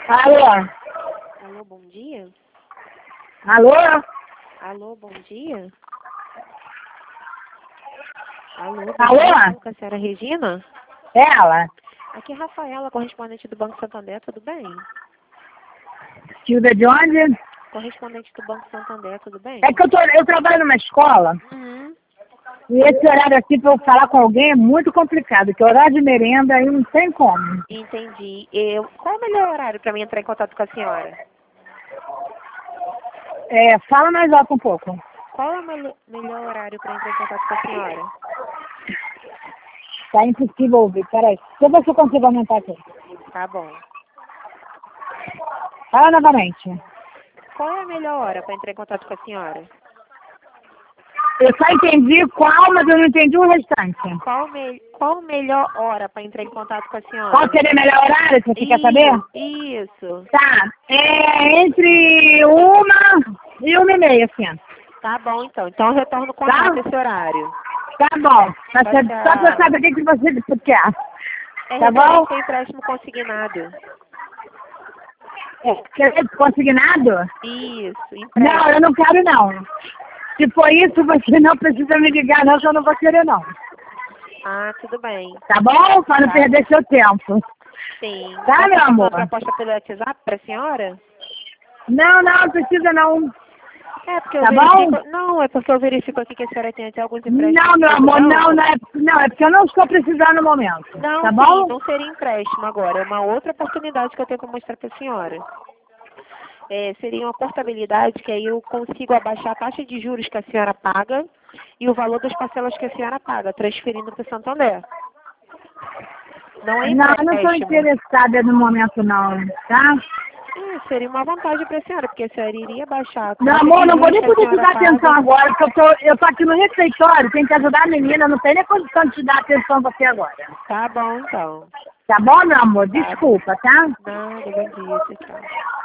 Alô? Alô, bom dia? Alô? Alô, bom dia? Alô, bom Alô? dia, com a senhora Regina? Ela? Aqui é Rafaela, correspondente do Banco Santander, tudo bem? Silvia de onde? Correspondente do Banco Santander, tudo bem? É que eu trabalho numa escola Uhum. e esse horário aqui para eu falar com alguém é muito complicado, que horário de merenda aí não tem como. Entendi. Qual é o melhor horário para mim entrar em contato com a senhora? Fala mais alto um pouco. Qual é o melhor horário para entrar em contato com a senhora? Tá impossível ouvir, peraí. Deixa eu ver se eu consigo aumentar aqui. Tá bom. Fala novamente. Qual é a melhor hora para entrar em contato com a senhora? Eu só entendi qual, mas eu não entendi o restante. Qual a melhor hora para entrar em contato com a senhora? Qual seria o melhor horário, que você quer saber? Isso. Tá, entre 1h e 1h30, assim. Tá bom, então. Então eu retorno com esse horário. Tá bom. Só pra Tchau. saber o que você quer. É Tá bom? referente a empréstimo consignado. Quer consignado? Isso, Não, empréstimo. eu não quero não. Se for isso, você não precisa me ligar não, que eu não vou querer não. Ah, tudo bem. Tá bom? Para não Tá. perder seu tempo. Sim. Tá, Posso meu passar amor? uma proposta pelo WhatsApp para a senhora? Não precisa não. É porque eu Tá verifico. bom? Não, é porque eu verifico aqui que a senhora tem até alguns empréstimos. Não, meu do amor, banco. não, é porque eu não estou precisando no momento. Não, Tá sim, bom? não seria empréstimo agora. É uma outra oportunidade que eu tenho para mostrar para a senhora. Seria uma portabilidade que aí eu consigo abaixar a taxa de juros que a senhora paga e o valor das parcelas que a senhora paga, transferindo para o Santander. Não é Não, eu não estou empréstimo. interessada no momento não, tá? Seria uma vantagem para a senhora, porque a senhora iria baixar a Meu taxa amor, de não vou juros nem que a poder te senhora dar atenção paga. agora, porque eu tô aqui no refeitório, tenho que ajudar a menina, não tem nem condição de te dar atenção você agora. Tá bom, então. Tá bom, meu amor? Tá. Desculpa, tá? Nada, bom dia, tchau.